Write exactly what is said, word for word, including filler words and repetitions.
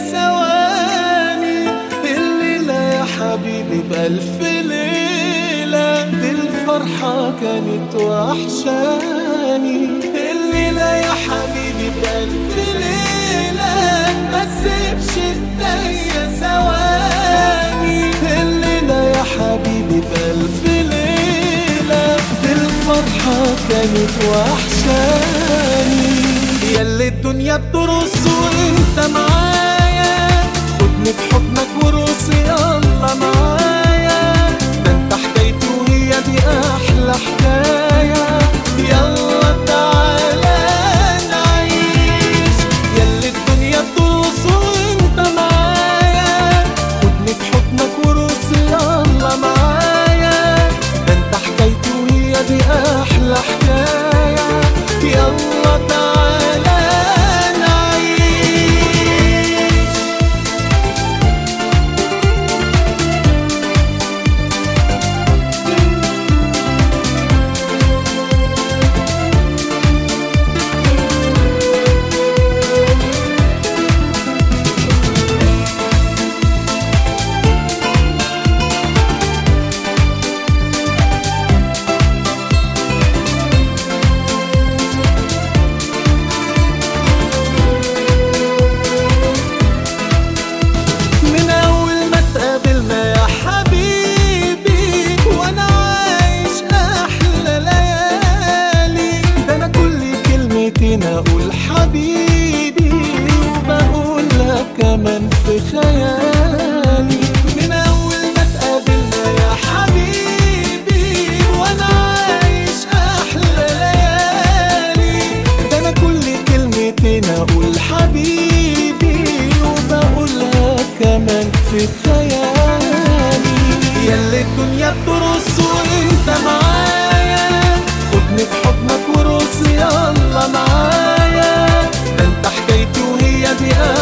ثواني. الليلة يا حبيبي بألف ليلة، دي الفرحة كانت وحشاني. الليلة يا حبيبي بألف ليلة، ما تسيبش الدنيا ثواني. الليلة يا حبيبي بألف ليلة، دي الفرحة كانت وحشاني. ياللي الدنيا بترص وانت معايا، خدني في حضنك ورقص يلا معايا. ده انت حكايتي وهي دي احلى حكاية، يلا تعالى نعيش. ياللي الدنيا بترص وانت معايا، خدني في حضنك ورقص يلا معايا. ده انت حكايتي وهي دي احلى حكاية، يلا تعالى نعيش. أقول حبيبي وبقول لك كمان في خيالي. من أول ما اتقابلنا يا حبيبي وأنا عايش أحلى ليالي. ده أنا كل كلمتين أقول حبيبي وبقولها كمان في خيالي. ياللي الدنيا بترص وأنت معايا، خدني في حضنك ورقص يلا معايا. ده انت حكايتي وهي دي